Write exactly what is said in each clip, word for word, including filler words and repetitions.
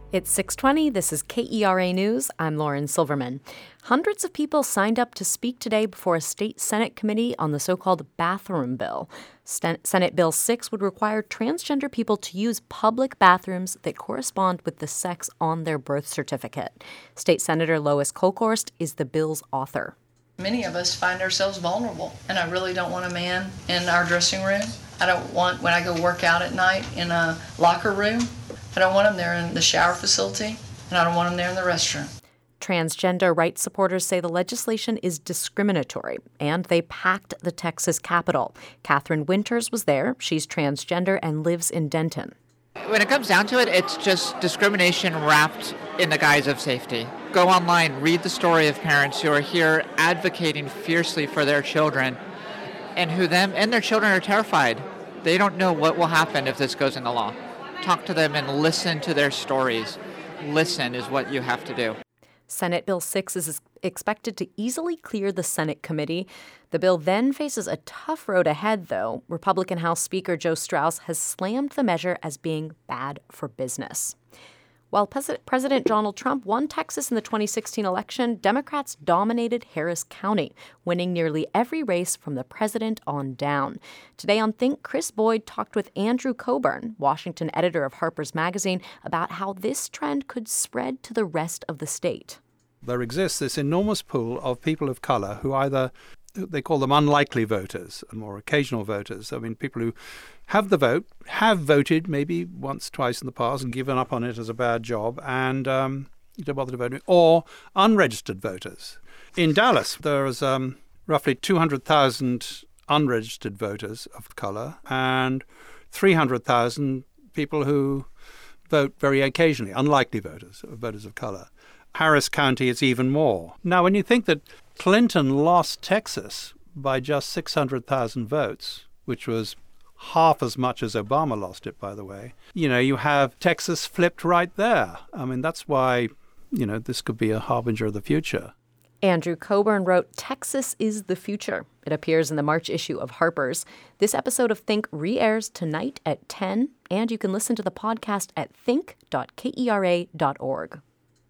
It's six twenty. This is K E R A News. I'm Lauren Silverman. Hundreds of people signed up to speak today before a state Senate committee on the so-called bathroom bill. Sten- Senate Bill six would require transgender people to use public bathrooms that correspond with the sex on their birth certificate. State Senator Lois Kolkhorst is the bill's author. Many of us find ourselves vulnerable, and I really don't want a man in our dressing room. I don't want, when I go work out at night in a locker room, I don't want him there in the shower facility, and I don't want him there in the restroom. Transgender rights supporters say the legislation is discriminatory, and they packed the Texas Capitol. Catherine Winters was there. She's transgender and lives in Denton. When it comes down to it, it's just discrimination wrapped in the guise of safety. Go online, read the story of parents who are here advocating fiercely for their children, and who them and their children are terrified. They don't know what will happen if this goes into law. Talk to them and listen to their stories. Listen is what you have to do. Senate Bill six is expected to easily clear the Senate committee. The bill then faces a tough road ahead, though. Republican House Speaker Joe Straus has slammed the measure as being bad for business. While President Donald Trump won Texas in the twenty sixteen election, Democrats dominated Harris County, winning nearly every race from the president on down. Today on Think, Chris Boyd talked with Andrew Coburn, Washington editor of Harper's Magazine, about how this trend could spread to the rest of the state. There exists this enormous pool of people of color who either, they call them unlikely voters and more occasional voters. I mean, people who have the vote, have voted maybe once, twice in the past and given up on it as a bad job and um, don't bother to vote, or unregistered voters. In Dallas, there's um, roughly two hundred thousand unregistered voters of color and three hundred thousand people who vote very occasionally, unlikely voters, voters of color. Harris County is even more. Now, when you think that Clinton lost Texas by just six hundred thousand votes, which was half as much as Obama lost it, by the way, you know, you have Texas flipped right there. I mean, that's why, you know, this could be a harbinger of the future. Andrew Coburn wrote, Texas is the future. It appears in the March issue of Harper's. This episode of Think re-airs tonight at ten, and you can listen to the podcast at think dot kera dot org.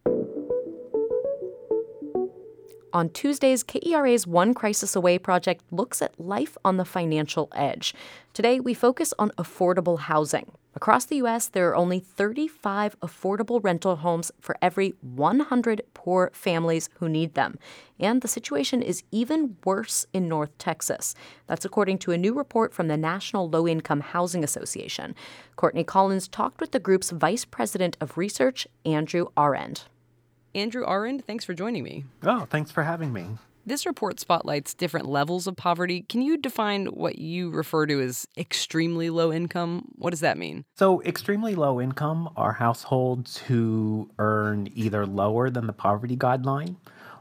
On Tuesdays, K E R A's One Crisis Away project looks at life on the financial edge. Today, we focus on affordable housing. Across the U S, there are only thirty-five affordable rental homes for every one hundred poor families who need them. And the situation is even worse in North Texas. That's according to a new report from the National Low-Income Housing Association. Courtney Collins talked with the group's Vice President of Research, Andrew Arend. Andrew Arend, thanks for joining me. Oh, thanks for having me. This report spotlights different levels of poverty. Can you define what you refer to as extremely low income? What does that mean? So extremely low income are households who earn either lower than the poverty guideline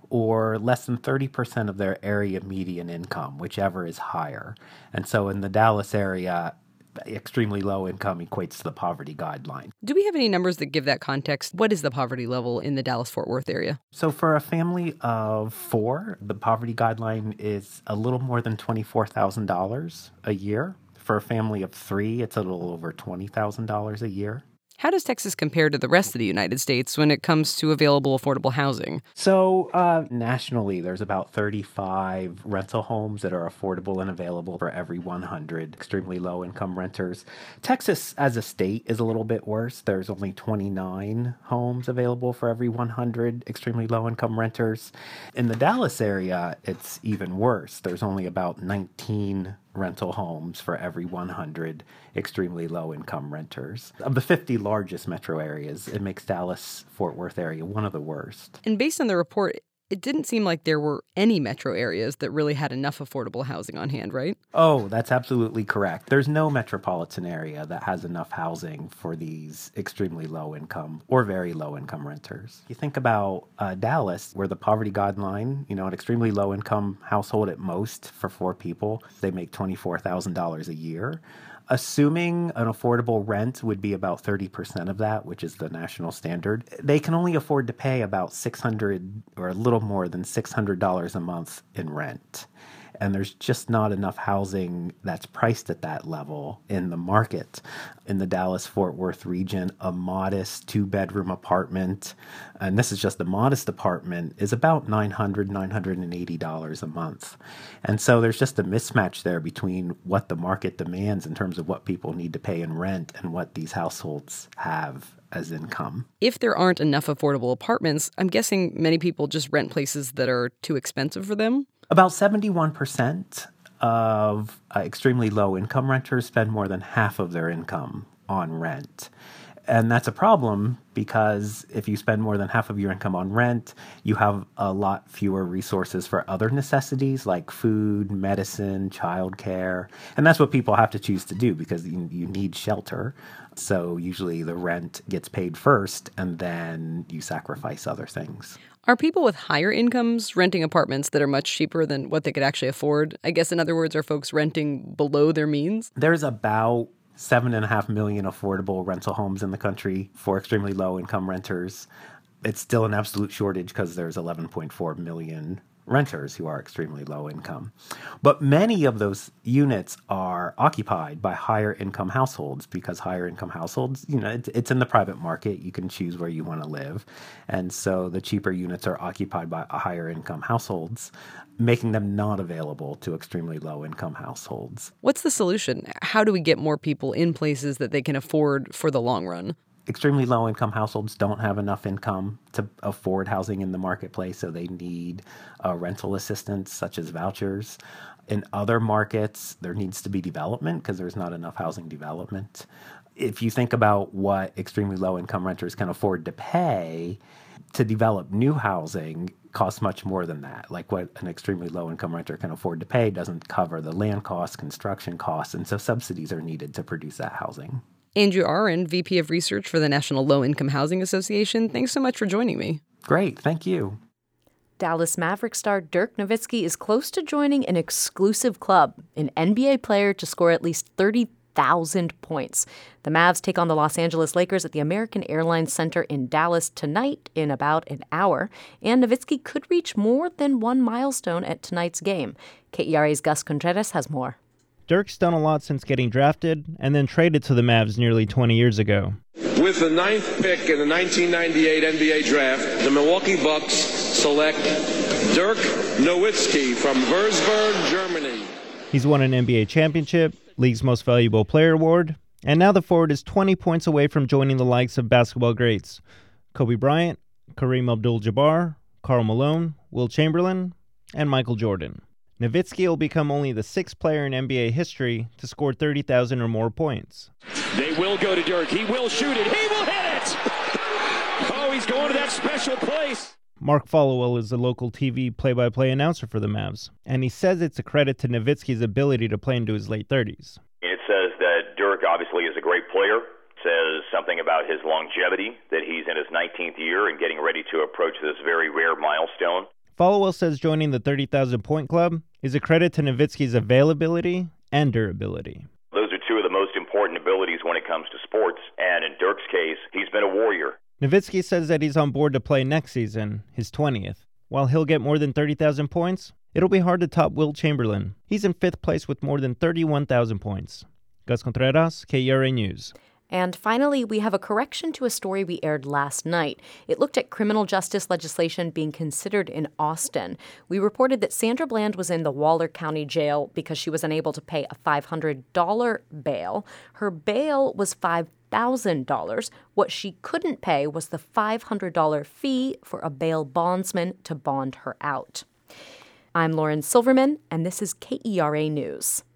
or less than thirty percent of their area median income, whichever is higher. And so in the Dallas area, extremely low income equates to the poverty guideline. Do we have any numbers that give that context? What is the poverty level in the Dallas-Fort Worth area? So for a family of four, the poverty guideline is a little more than twenty-four thousand dollars a year. For a family of three, it's a little over twenty thousand dollars a year. How does Texas compare to the rest of the United States when it comes to available affordable housing? So uh, nationally, there's about thirty-five rental homes that are affordable and available for every one hundred extremely low-income renters. Texas, as a state, is a little bit worse. There's only twenty-nine homes available for every one hundred extremely low-income renters. In the Dallas area, it's even worse. There's only about nineteen rental homes for every one hundred extremely low-income renters. Of the fifty largest metro areas, it makes Dallas-Fort Worth area one of the worst. And based on the report, it didn't seem like there were any metro areas that really had enough affordable housing on hand, right? Oh, that's absolutely correct. There's no metropolitan area that has enough housing for these extremely low-income or very low-income renters. You think about uh, Dallas, where the poverty guideline, you know, an extremely low-income household at most for four people, they make twenty-four thousand dollars a year. Assuming an affordable rent would be about thirty percent of that, which is the national standard, they can only afford to pay about six hundred dollars or a little more than six hundred dollars a month in rent. And there's just not enough housing that's priced at that level in the market. In the Dallas-Fort Worth region, a modest two-bedroom apartment, and this is just the modest apartment, is about nine hundred dollars, nine hundred eighty dollars a month. And so there's just a mismatch there between what the market demands in terms of what people need to pay in rent and what these households have as income. If there aren't enough affordable apartments, I'm guessing many people just rent places that are too expensive for them? About seventy-one percent of uh, extremely low-income renters spend more than half of their income on rent. And that's a problem because if you spend more than half of your income on rent, you have a lot fewer resources for other necessities like food, medicine, childcare. And that's what people have to choose to do because you, you need shelter. So usually the rent gets paid first and then you sacrifice other things. Are people with higher incomes renting apartments that are much cheaper than what they could actually afford? I guess, in other words, are folks renting below their means? There's about seven and a half million affordable rental homes in the country for extremely low income renters. It's still an absolute shortage because there's eleven point four million renters who are extremely low income. But many of those units are occupied by higher income households because higher income households, you know, it's, it's in the private market. You can choose where you want to live. And so the cheaper units are occupied by higher income households, making them not available to extremely low income households. What's the solution? How do we get more people in places that they can afford for the long run? Extremely low-income households don't have enough income to afford housing in the marketplace, so they need uh, rental assistance, such as vouchers. In other markets, there needs to be development because there's not enough housing development. If you think about what extremely low-income renters can afford to pay, to develop new housing costs much more than that. Like what an extremely low-income renter can afford to pay doesn't cover the land costs, construction costs, and so subsidies are needed to produce that housing. Andrew Aron, V P of Research for the National Low-Income Housing Association, thanks so much for joining me. Great, thank you. Dallas Maverick star Dirk Nowitzki is close to joining an exclusive club, an N B A player to score at least thirty thousand points. The Mavs take on the Los Angeles Lakers at the American Airlines Center in Dallas tonight in about an hour, and Nowitzki could reach more than one milestone at tonight's game. K E R A's Gus Contreras has more. Dirk's done a lot since getting drafted and then traded to the Mavs nearly twenty years ago. With the ninth pick in the nineteen ninety-eight N B A draft, the Milwaukee Bucks select Dirk Nowitzki from Würzburg, Germany. He's won an N B A championship, League's Most Valuable Player award, and now the forward is twenty points away from joining the likes of basketball greats Kobe Bryant, Kareem Abdul-Jabbar, Karl Malone, Wilt Chamberlain, and Michael Jordan. Nowitzki will become only the sixth player in N B A history to score thirty thousand or more points. They will go to Dirk. He will shoot it. He will hit it! Oh, he's going to that special place. Mark Followell is the local T V play-by-play announcer for the Mavs, and he says it's a credit to Nowitzki's ability to play into his late thirties. It says that Dirk obviously is a great player. It says something about his longevity, that he's in his nineteenth year and getting ready to approach this very rare milestone. Followell says joining the thirty thousand point club is a credit to Nowitzki's availability and durability. Those are two of the most important abilities when it comes to sports, and in Dirk's case, he's been a warrior. Nowitzki says that he's on board to play next season, his twentieth. While he'll get more than thirty thousand points, it'll be hard to top Wilt Chamberlain. He's in fifth place with more than thirty-one thousand points. Gus Contreras, K E R A News. And finally, we have a correction to a story we aired last night. It looked at criminal justice legislation being considered in Austin. We reported that Sandra Bland was in the Waller County Jail because she was unable to pay a five hundred dollars bail. Her bail was five thousand dollars. What she couldn't pay was the five hundred dollars fee for a bail bondsman to bond her out. I'm Lauren Silverman, and this is K E R A News.